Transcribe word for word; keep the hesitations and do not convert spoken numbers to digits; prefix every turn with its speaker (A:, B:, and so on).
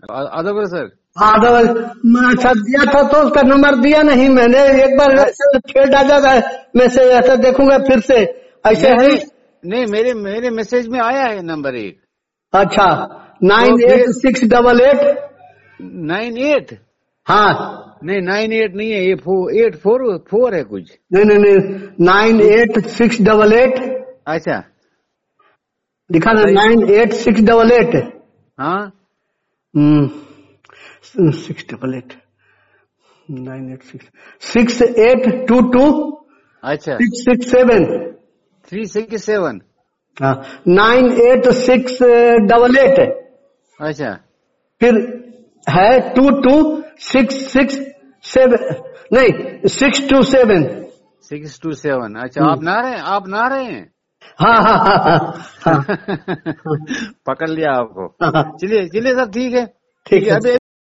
A: आदब सर।
B: हाँ अच्छा दिया था तो उसका नंबर दिया नहीं मैंने, एक बार ऐसे फिर डाला था मैसेज, ऐसा देखूंगा फिर से ऐसे है।
A: नहीं, नहीं मेरे मेरे मैसेज में आया है नंबर एक।
B: अच्छा nine eight six double eight
A: nine eight
B: हाँ
A: नहीं नाइन एट नहीं है ये, फोर एट फोर फोर है कुछ।
B: नहीं नहीं नहीं nine eight six double eight
A: अच्छा
B: लिखा ना, nine eight six double eight
A: हाँ
B: six double eight nine eight six six eight two two
A: अच्छा
B: six six seven
A: three six seven
B: हाँ nine eight six double eight
A: अच्छा
B: फिर है two two six six seven नहीं six two seven
A: six two seven अच्छा आप ना रहे आप ना रहे हैं।
B: हाँ हाँ हाँ हाँ हाँ
A: पकड़ लिया आपको। चलिए चलिए सब ठीक है
B: ठीक है।
A: अभी